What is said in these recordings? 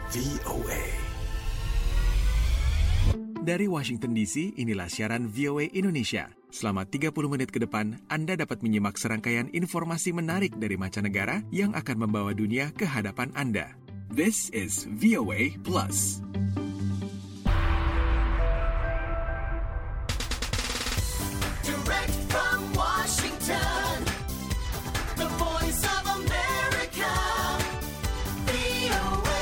VOA. Dari Washington DC, inilah siaran VOA Indonesia. Selama 30 menit ke depan, Anda dapat menyimak serangkaian informasi menarik dari mancanegara yang akan membawa dunia ke hadapan Anda. This is VOA Plus. Direct from Washington, the voice of America, VOA.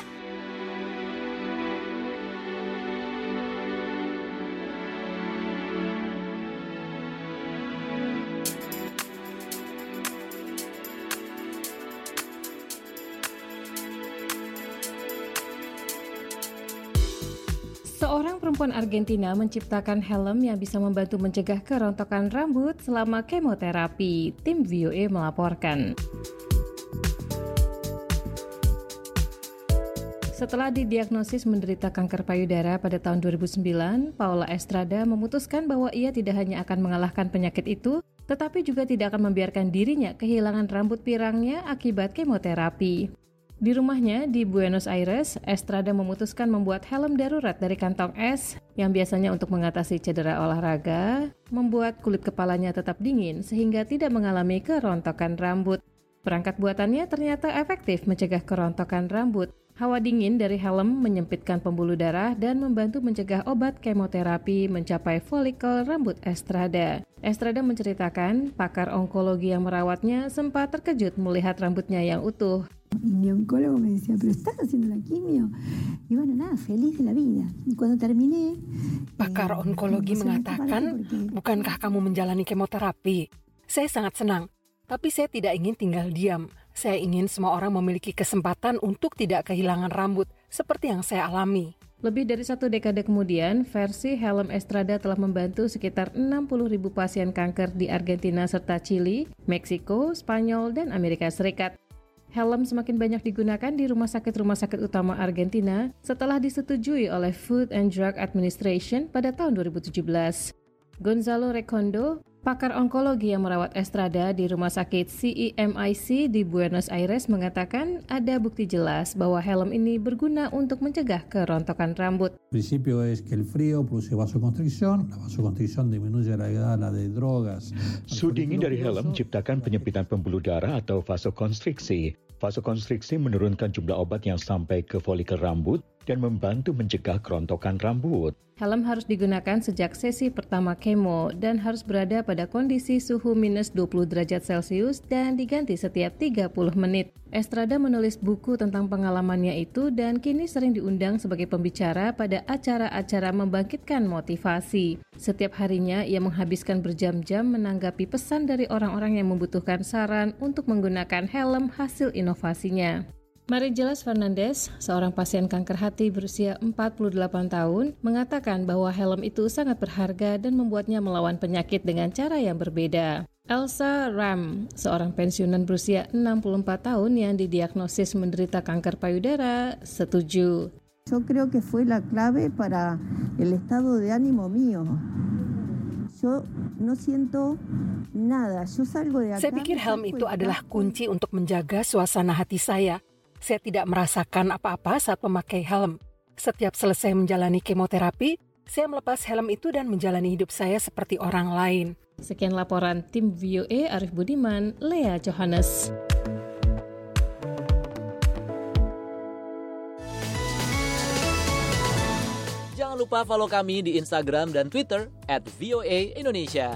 Seorang perempuan Argentina menciptakan helm yang bisa membantu mencegah kerontokan rambut selama kemoterapi. Tim VOA melaporkan. Setelah didiagnosis menderita kanker payudara pada tahun 2009, Paula Estrada memutuskan bahwa ia tidak hanya akan mengalahkan penyakit itu, tetapi juga tidak akan membiarkan dirinya kehilangan rambut pirangnya akibat kemoterapi. Di rumahnya di Buenos Aires, Estrada memutuskan membuat helm darurat dari kantong es yang biasanya untuk mengatasi cedera olahraga, membuat kulit kepalanya tetap dingin sehingga tidak mengalami kerontokan rambut. Perangkat buatannya ternyata efektif mencegah kerontokan rambut. Hawa dingin dari helm menyempitkan pembuluh darah dan membantu mencegah obat kemoterapi mencapai folikel rambut Estrada. Estrada menceritakan, pakar onkologi yang merawatnya sempat terkejut melihat rambutnya yang utuh. Y mi oncólogo me decía, pero estás haciendo la quimio. Y bueno, nada, feliz de la vida. Y cuando terminé... Pakar onkologi mengatakan, bukankah kamu menjalani kemoterapi? Saya sangat senang, tapi saya tidak ingin tinggal diam. Saya ingin semua orang memiliki kesempatan untuk tidak kehilangan rambut, seperti yang saya alami. Lebih dari 1 dekade kemudian, versi helm Estrada telah membantu sekitar 60.000 pasien kanker di Argentina serta Chili, Meksiko, Spanyol, dan Amerika Serikat. Helm semakin banyak digunakan di rumah sakit utama Argentina setelah disetujui oleh Food and Drug Administration pada tahun 2017. Gonzalo Recondo, pakar onkologi yang merawat Estrada di rumah sakit CEMIC di Buenos Aires mengatakan ada bukti jelas bahwa helm ini berguna untuk mencegah kerontokan rambut. El principio es que el frío produce vasoconstricción, la vasoconstricción disminuye la edad de drogas. Suhu dingin dari helm menciptakan penyempitan pembuluh darah atau vasokonstriksi. Vasokonstriksi menurunkan jumlah obat yang sampai ke folikel rambut dan membantu mencegah kerontokan rambut. Helm harus digunakan sejak sesi pertama kemo dan harus berada pada kondisi suhu minus 20 derajat Celcius dan diganti setiap 30 menit. Estrada menulis buku tentang pengalamannya itu dan kini sering diundang sebagai pembicara pada acara-acara membangkitkan motivasi. Setiap harinya ia menghabiskan berjam-jam menanggapi pesan dari orang-orang yang membutuhkan saran untuk menggunakan helm hasil inovasinya. Marijelas Fernandez, seorang pasien kanker hati berusia 48 tahun, mengatakan bahwa helm itu sangat berharga dan membuatnya melawan penyakit dengan cara yang berbeda. Elsa Ram, seorang pensiunan berusia 64 tahun yang didiagnosis menderita kanker payudara, setuju. Yo creo que fue la clave para el estado de ánimo mío. Yo no siento nada. Yo salgo de acá. Saya pikir helm itu adalah kunci untuk menjaga suasana hati saya. Saya tidak merasakan apa-apa saat memakai helm. Setiap selesai menjalani kemoterapi, saya melepas helm itu dan menjalani hidup saya seperti orang lain. Sekian laporan tim VOA Arif Budiman, Lea Johannes. Jangan lupa follow kami di Instagram dan Twitter @VOA_Indonesia.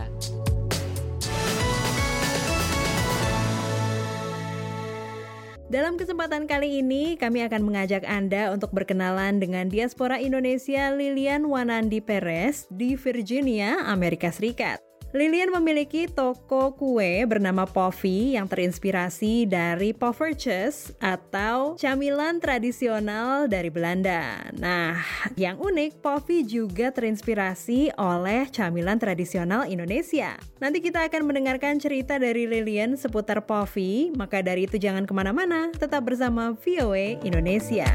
Dalam kesempatan kali ini, kami akan mengajak Anda untuk berkenalan dengan diaspora Indonesia Lilian Wanandi Perez di Virginia, Amerika Serikat. Lilian memiliki toko kue bernama Poffy yang terinspirasi dari poffertjes atau camilan tradisional dari Belanda. Nah, yang unik, Poffy juga terinspirasi oleh camilan tradisional Indonesia. Nanti kita akan mendengarkan cerita dari Lilian seputar Poffy, maka dari itu jangan kemana-mana, tetap bersama VOA Indonesia.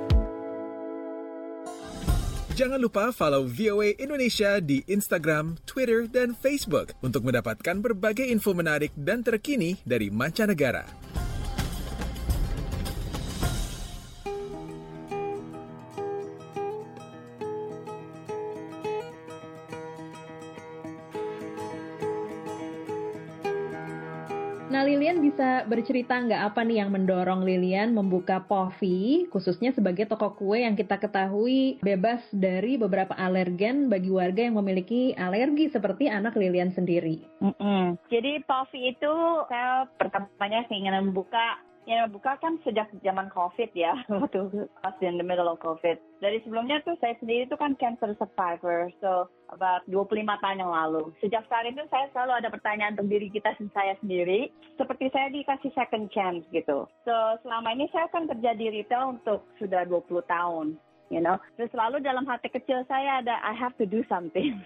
Jangan lupa follow VOA Indonesia di Instagram, Twitter, dan Facebook untuk mendapatkan berbagai info menarik dan terkini dari mancanegara. Lilian bisa bercerita nggak apa nih yang mendorong Lilian membuka Pofi, khususnya sebagai toko kue yang kita ketahui bebas dari beberapa alergen bagi warga yang memiliki alergi seperti anak Lilian sendiri. Jadi Pofi itu saya pertamanya keinginan buka kan sejak zaman COVID ya, waktu pas in the middle of COVID. Dari sebelumnya tuh saya sendiri tuh kan cancer survivor, so about 25 tahun yang lalu. Sejak saat itu saya selalu ada pertanyaan untuk diri saya sendiri, seperti saya dikasih second chance gitu. So selama ini saya kan kerja di retail untuk sudah 20 tahun. Terus selalu dalam hati kecil saya ada I have to do something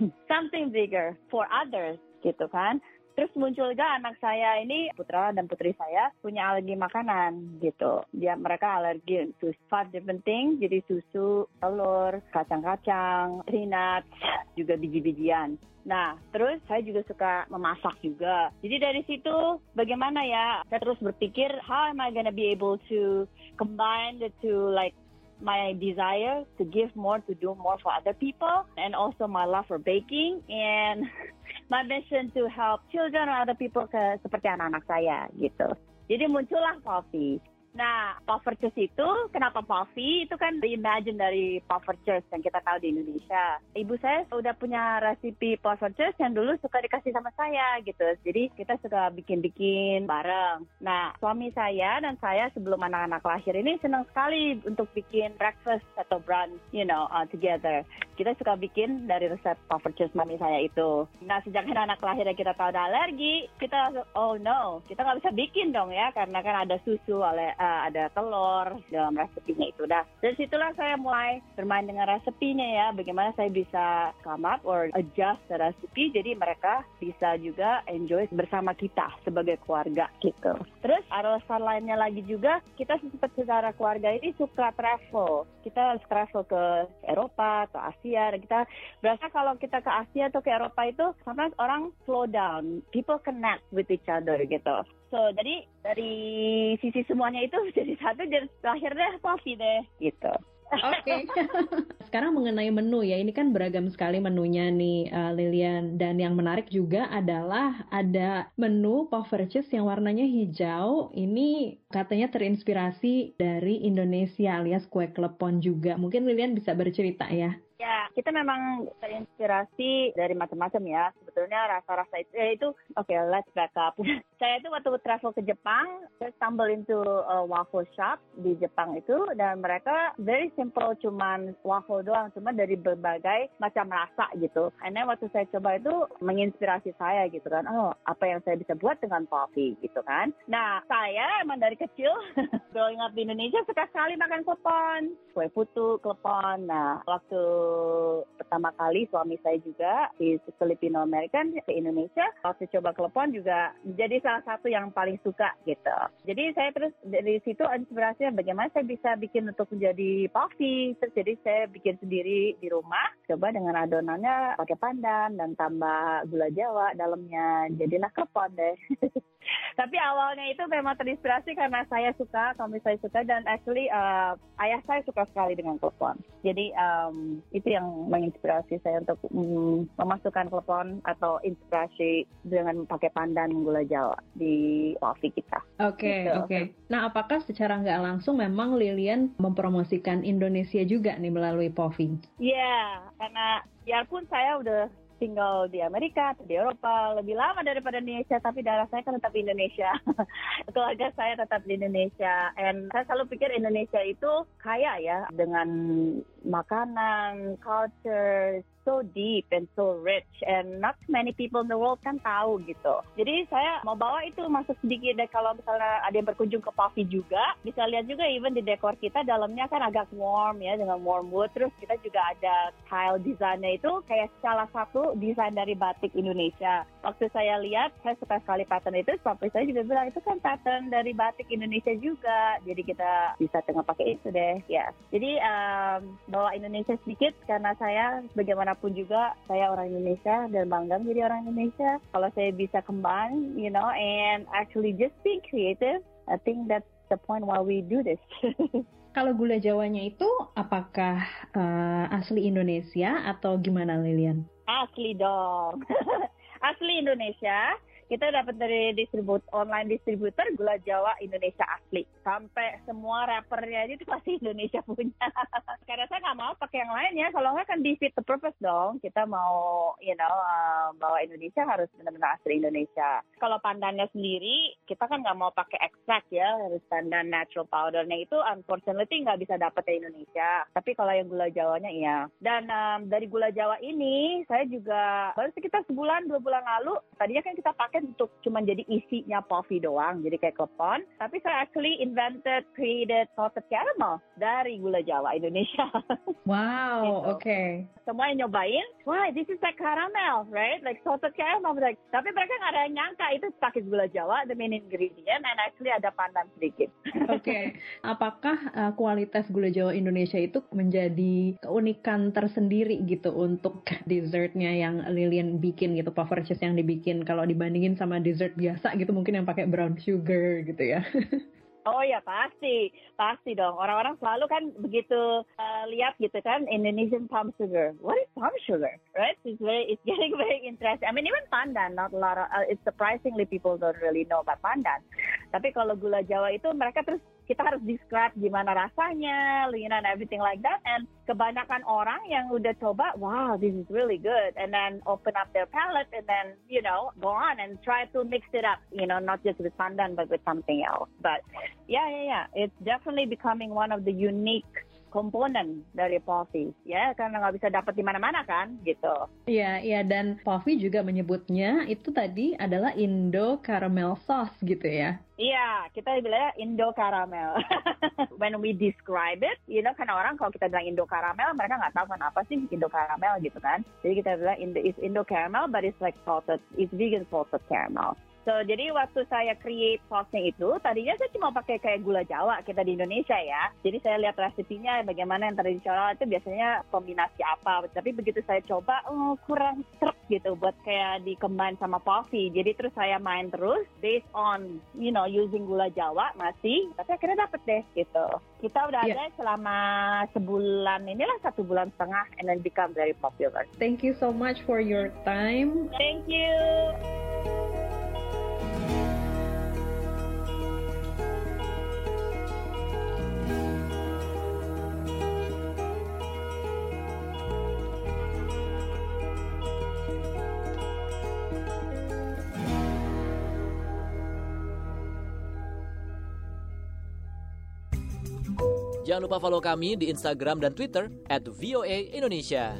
bigger for others gitu kan. Terus muncul juga anak saya ini, putra dan putri saya, punya alergi makanan gitu. Mereka alergi to 5 different things, jadi susu, telur, kacang-kacang, peanuts, juga biji-bijian. Nah, terus saya juga suka memasak juga. Jadi dari situ bagaimana ya, saya terus berpikir, how am I gonna be able to combine the two, like, my desire to give more, to do more for other people, and also my love for baking, and my mission to help children or other people seperti anak-anak saya gitu. Jadi muncullah Pofi. Nah, Poffertjes itu, kenapa Pofi? Itu kan reimagine dari Poffertjes yang kita tahu di Indonesia. Ibu saya udah punya resipi Poffertjes yang dulu suka dikasih sama saya gitu. Jadi kita suka bikin-bikin bareng. Nah, suami saya dan saya sebelum anak-anak lahir ini senang sekali untuk bikin breakfast atau brunch, together. Kita suka bikin dari resep Poffertjes mami saya itu. Nah, sejak anak lahir kita tahu ada alergi, kita oh no, kita nggak bisa bikin dong ya, karena kan ada susu, ada telur dalam resepinya itu. Dari situlah saya mulai bermain dengan resepinya ya, bagaimana saya bisa come up or adjust the recipe jadi mereka bisa juga enjoy bersama kita sebagai keluarga gitu. Terus alasan lainnya lagi juga, kita secara keluarga ini suka travel. Kita travel ke Eropa atau Asia, dan kita berasa kalau kita ke Asia atau ke Eropa itu sometimes orang slow down, people connect with each other gitu. So, jadi dari sisi semuanya itu jadi satu, jadi akhirnya Pofi deh, gitu. Oke. Sekarang mengenai menu ya, ini kan beragam sekali menunya nih Lilian. Dan yang menarik juga adalah ada menu Poffertjes yang warnanya hijau. Ini katanya terinspirasi dari Indonesia alias kue klepon juga. Mungkin Lilian bisa bercerita ya. Ya, kita memang terinspirasi dari macam-macam ya. Sebetulnya rasa-rasa itu oke, let's back up. Saya itu waktu travel ke Jepang, saya stumble into a waffle shop di Jepang itu, dan mereka very simple, cuman waffle doang, cuma dari berbagai macam rasa gitu. And then waktu saya coba itu menginspirasi saya gitu kan, oh apa yang saya bisa buat dengan Pofi gitu kan. Nah, saya emang dari kecil growing up di Indonesia suka sekali makan klepon, kue putu, klepon. Nah, waktu pertama kali suami saya juga di Filipino American ke Indonesia, waktu coba klepon juga jadi salah satu yang paling suka gitu. Jadi saya terus dari situ inspirasinya bagaimana saya bisa bikin untuk menjadi Pofi. Terus jadi saya bikin sendiri di rumah, coba dengan adonannya pakai pandan dan tambah gula Jawa dalamnya, jadilah klepon deh. Tapi awalnya itu memang terinspirasi karena saya suka, suami saya suka, dan actually ayah saya suka sekali dengan klepon. Jadi itu yang menginspirasi saya untuk memasukkan klepon atau inspirasi dengan pakai pandan gula Jawa di Pofi kita. Oke. Nah, apakah secara nggak langsung memang Lilian mempromosikan Indonesia juga nih melalui Pofi? Iya, karena biarpun saya udah tinggal di Amerika atau di Eropa lebih lama daripada Indonesia, tapi darah saya kan tetap Indonesia. Keluarga saya tetap di Indonesia. And saya selalu pikir Indonesia itu kaya ya dengan makanan, culture, so deep and so rich, and not many people in the world kan tahu gitu. Jadi saya mau bawa itu masuk sedikit deh, kalau misalnya ada yang berkunjung ke Pofi juga, bisa lihat juga even di dekor kita dalamnya kan agak warm ya, dengan warm wood. Terus kita juga ada tile desainnya itu kayak salah satu desain dari batik Indonesia. Waktu saya lihat, saya suka sekali pattern itu, sampai saya juga bilang itu kan pattern dari batik Indonesia juga. Jadi kita bisa tengah pakai itu deh ya. Jadi bawa Indonesia sedikit karena saya bagaimanapun juga saya orang Indonesia dan bangga menjadi orang Indonesia. Kalau saya bisa combine, and actually just being creative, I think that's the point why we do this. Kalau gula Jawanya itu apakah asli Indonesia atau gimana Lilian? Asli dong. Asli Indonesia. kita dapat dari online distributor gula Jawa Indonesia asli. Sampai semua rappernya itu pasti Indonesia punya. Karena saya nggak mau pakai yang lain ya. Kalau nggak kan defeat the purpose dong. Kita mau, bawa Indonesia harus benar-benar asli Indonesia. Kalau pandannya sendiri, kita kan nggak mau pakai ekstrak ya. Harus pandan natural powdernya itu unfortunately nggak bisa dapat di Indonesia. Tapi kalau yang gula Jawanya iya. Dan dari gula Jawa ini, saya juga baru sekitar 2 bulan lalu, tadinya kan kita pakai untuk cuma jadi isinya coffee doang, jadi kayak klepon. Tapi saya actually created salted caramel dari gula Jawa Indonesia. Wow, gitu. oke. Semua yang nyobain, wah, this is like caramel, right? Like salted caramel. Like, tapi mereka nggak ada yang nyangka itu pakai gula Jawa, the main ingredient, and actually ada pandan sedikit. Oke. Apakah kualitas gula Jawa Indonesia itu menjadi keunikan tersendiri gitu untuk dessertnya yang Lilian bikin gitu, puff cheese yang dibikin kalau dibandingin sama dessert biasa gitu mungkin yang pakai brown sugar gitu ya? Oh ya pasti dong. Orang-orang selalu kan begitu lihat gitu kan Indonesian palm sugar. What is palm sugar? Right? It's getting very interesting. I mean even pandan, not a lot of. It's surprisingly people don't really know about pandan. Tapi kalau gula Jawa itu mereka terus kita harus describe gimana rasanya, and everything like that. And kebanyakan orang yang udah coba, wow, this is really good. And then open up their palate and then, go on and try to mix it up. Not just with pandan, but with something else. But yeah. It's definitely becoming one of the unique komponen dari coffee, ya, karena nggak bisa dapat di mana-mana kan, gitu. Iya, dan coffee juga menyebutnya itu tadi adalah Indo caramel sauce gitu ya. Iya, kita bilangnya Indo caramel. When we describe it, kan orang kalau kita bilang Indo caramel, mereka nggak tahu kan apa sih Indo caramel gitu kan. Jadi kita bilang Indo caramel, but it's like salted, it's vegan salted caramel. So, jadi waktu saya create sauce-nya itu, tadinya saya cuma pakai kayak gula Jawa kita di Indonesia ya. Jadi saya lihat resepnya bagaimana yang tradisional itu biasanya kombinasi apa. Tapi begitu saya coba, kurang serp gitu buat kayak di-combine sama coffee. Jadi terus saya main terus based on, using gula Jawa masih. Tapi akhirnya dapet deh gitu. Kita udah ada selama sebulan, 1 bulan setengah, and then become very popular. Thank you so much for your time. Thank you. Jangan lupa follow kami di Instagram dan Twitter @VOA_Indonesia.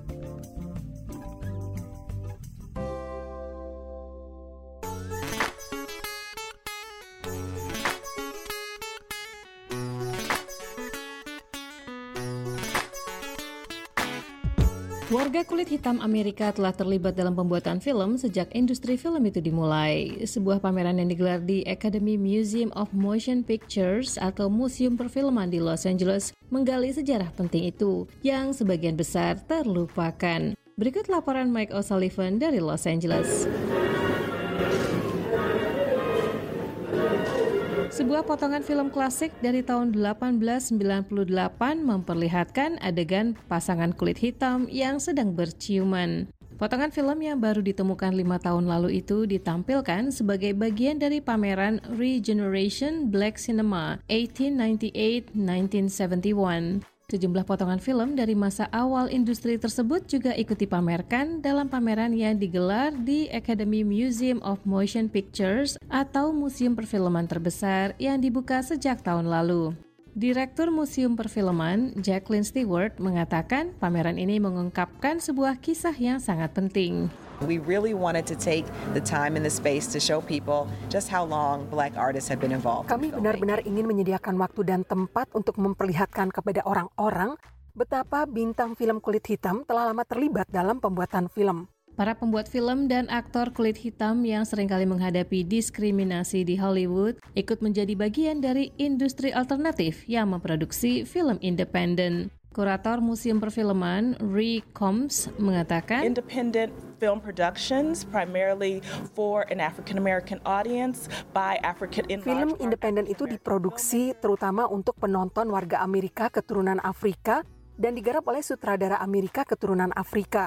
Warga kulit hitam Amerika telah terlibat dalam pembuatan film sejak industri film itu dimulai. Sebuah pameran yang digelar di Academy Museum of Motion Pictures atau Museum Perfilman di Los Angeles menggali sejarah penting itu yang sebagian besar terlupakan. Berikut laporan Mike O'Sullivan dari Los Angeles. Sebuah potongan film klasik dari tahun 1898 memperlihatkan adegan pasangan kulit hitam yang sedang berciuman. Potongan film yang baru ditemukan 5 tahun lalu itu ditampilkan sebagai bagian dari pameran Regeneration Black Cinema 1898-1971. Sejumlah potongan film dari masa awal industri tersebut juga ikut dipamerkan dalam pameran yang digelar di Academy Museum of Motion Pictures atau museum perfilman terbesar yang dibuka sejak tahun lalu. Direktur Museum Perfilman, Jacqueline Stewart, mengatakan pameran ini mengungkapkan sebuah kisah yang sangat penting. We really wanted to take the time and the space to show people just how long Black artists have been involved. Kami benar-benar ingin menyediakan waktu dan tempat untuk memperlihatkan kepada orang-orang betapa bintang film kulit hitam telah lama terlibat dalam pembuatan film. Para pembuat film dan aktor kulit hitam yang seringkali menghadapi diskriminasi di Hollywood ikut menjadi bagian dari industri alternatif yang memproduksi film independen. Kurator Museum Perfilman, Rhea Combs, mengatakan, Independent film productions primarily for an African American audience by African in Film independen itu diproduksi terutama untuk penonton warga Amerika keturunan Afrika dan digarap oleh sutradara Amerika keturunan Afrika.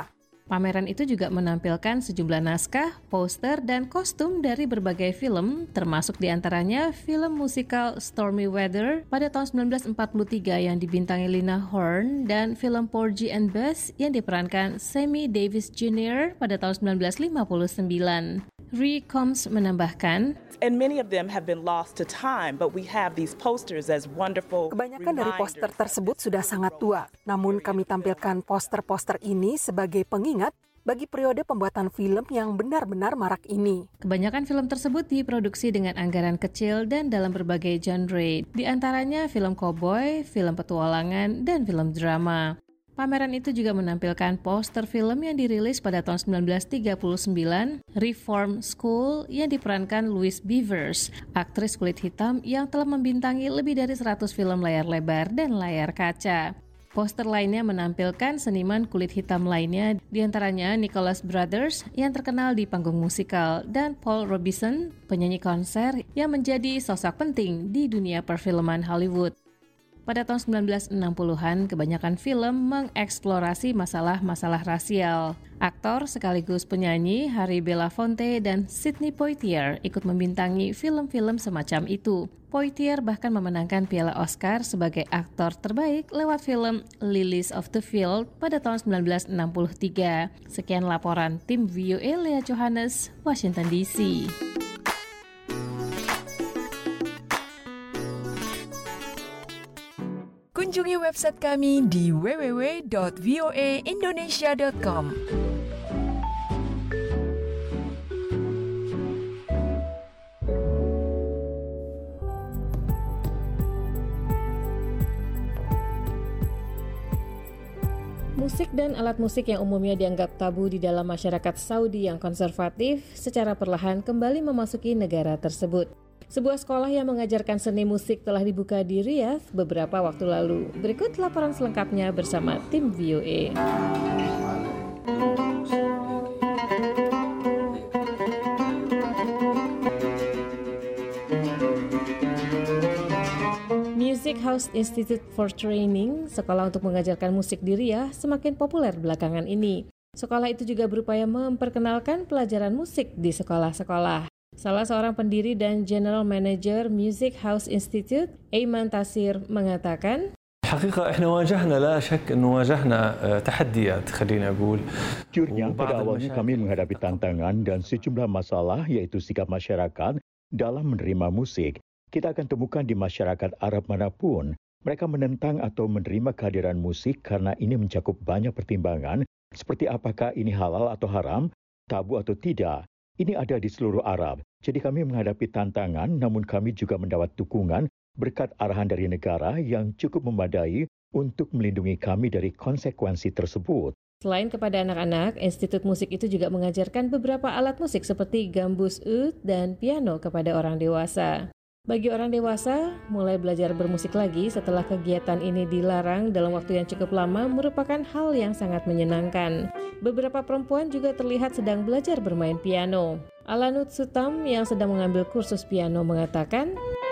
Pameran itu juga menampilkan sejumlah naskah, poster, dan kostum dari berbagai film, termasuk diantaranya film musikal Stormy Weather pada tahun 1943 yang dibintangi Lena Horne dan film Porgy and Bess yang diperankan Sammy Davis Jr. pada tahun 1959. Rhea Combs menambahkan, And many of them have been lost to time, but we have these posters as wonderful Kebanyakan dari poster tersebut sudah sangat tua, namun kami tampilkan poster-poster ini sebagai pengingat bagi periode pembuatan film yang benar-benar marak ini. Kebanyakan film tersebut diproduksi dengan anggaran kecil dan dalam berbagai genre, di antaranya film koboi, film petualangan, dan film drama. Pameran itu juga menampilkan poster film yang dirilis pada tahun 1939, Reform School, yang diperankan Louise Beavers, aktris kulit hitam yang telah membintangi lebih dari 100 film layar lebar dan layar kaca. Poster lainnya menampilkan seniman kulit hitam lainnya, diantaranya Nicholas Brothers yang terkenal di panggung musikal, dan Paul Robeson, penyanyi konser yang menjadi sosok penting di dunia perfilman Hollywood. Pada tahun 1960-an, kebanyakan film mengeksplorasi masalah-masalah rasial. Aktor sekaligus penyanyi Harry Belafonte dan Sidney Poitier ikut membintangi film-film semacam itu. Poitier bahkan memenangkan Piala Oscar sebagai aktor terbaik lewat film Lilies of the Field pada tahun 1963. Sekian laporan tim VOA Lea Johannes, Washington DC. Kunjungi website kami di www.voaindonesia.com. Musik dan alat musik yang umumnya dianggap tabu di dalam masyarakat Saudi yang konservatif secara perlahan kembali memasuki negara tersebut. Sebuah sekolah yang mengajarkan seni musik telah dibuka di Riyadh beberapa waktu lalu. Berikut laporan selengkapnya bersama tim VOA. Music House Institute for Training, sekolah untuk mengajarkan musik di Riyadh, semakin populer belakangan ini. Sekolah itu juga berupaya memperkenalkan pelajaran musik di sekolah-sekolah. Salah seorang pendiri dan General Manager Music House Institute, Ayman Tasir, mengatakan, الحقيقة احنا واجهنا لا شك انه واجهنا تحديات خليني اقول. Jujurnya pada awalnya kami menghadapi tantangan dan sejumlah masalah, yaitu sikap masyarakat dalam menerima musik. Kita akan temukan di masyarakat Arab manapun, mereka menentang atau menerima kehadiran musik karena ini mencakup banyak pertimbangan, seperti apakah ini halal atau haram, tabu atau tidak. Ini ada di seluruh Arab. Jadi kami menghadapi tantangan, namun kami juga mendapat dukungan berkat arahan dari negara yang cukup memadai untuk melindungi kami dari konsekuensi tersebut. Selain kepada anak-anak, Institut Musik itu juga mengajarkan beberapa alat musik seperti gambus oud dan piano kepada orang dewasa. Bagi orang dewasa, mulai belajar bermusik lagi setelah kegiatan ini dilarang dalam waktu yang cukup lama merupakan hal yang sangat menyenangkan. Beberapa perempuan juga terlihat sedang belajar bermain piano. Alanut Sutam yang sedang mengambil kursus piano mengatakan,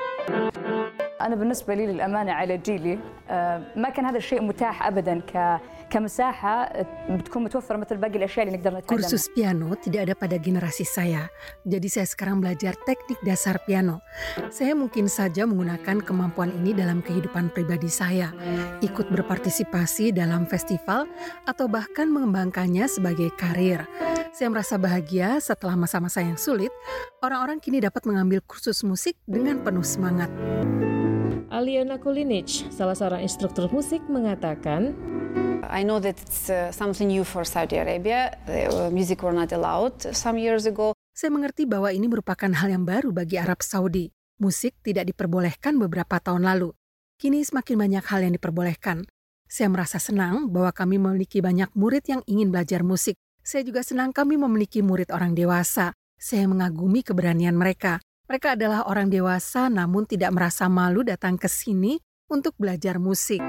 أنا بالنسبة لي للأمانة على جيلي ما كان هذا الشيء متاح أبدا كمساحة بتكون متوفرة مثل باقي الأشياء اللي نقدر نتقدم. Kursus piano tidak ada pada generasi saya. Jadi saya sekarang belajar teknik dasar piano. Saya mungkin saja menggunakan kemampuan ini dalam kehidupan pribadi saya, ikut berpartisipasi dalam festival atau bahkan mengembangkannya sebagai karir. Saya merasa bahagia setelah masa-masa yang sulit, orang-orang kini dapat mengambil kursus musik dengan penuh semangat. Aliona Kulinic, salah seorang instruktur musik, mengatakan, I know that it's something new for Saudi Arabia. Music were not allowed some years ago. Saya mengerti bahwa ini merupakan hal yang baru bagi Arab Saudi. Musik tidak diperbolehkan beberapa tahun lalu. Kini semakin banyak hal yang diperbolehkan. Saya merasa senang bahwa kami memiliki banyak murid yang ingin belajar musik. Saya juga senang kami memiliki murid orang dewasa. Saya mengagumi keberanian mereka. Mereka adalah orang dewasa namun tidak merasa malu datang ke sini untuk belajar musik.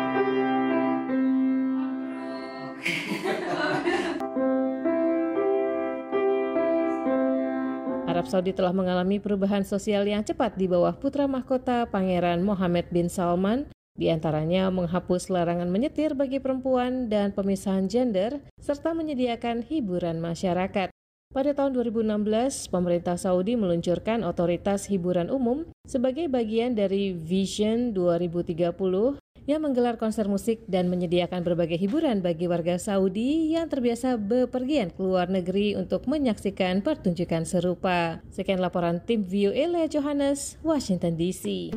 Arab Saudi telah mengalami perubahan sosial yang cepat di bawah putra mahkota Pangeran Mohammed bin Salman, Di antaranya menghapus larangan menyetir bagi perempuan dan pemisahan gender, serta menyediakan hiburan masyarakat. Pada tahun 2016, pemerintah Saudi meluncurkan otoritas hiburan umum sebagai bagian dari Vision 2030 yang menggelar konser musik dan menyediakan berbagai hiburan bagi warga Saudi yang terbiasa bepergian ke luar negeri untuk menyaksikan pertunjukan serupa. Sekian laporan tim VOA Lea Johannes, Washington DC.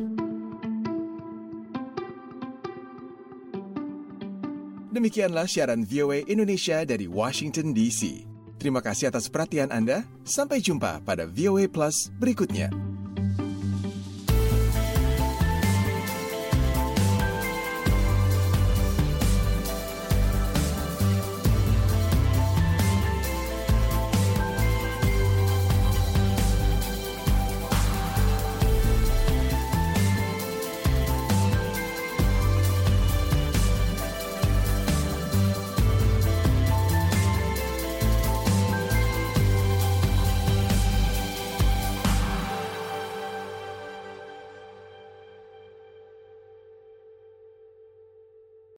Demikianlah siaran VOA Indonesia dari Washington DC. Terima kasih atas perhatian Anda. Sampai jumpa pada VOA Plus berikutnya.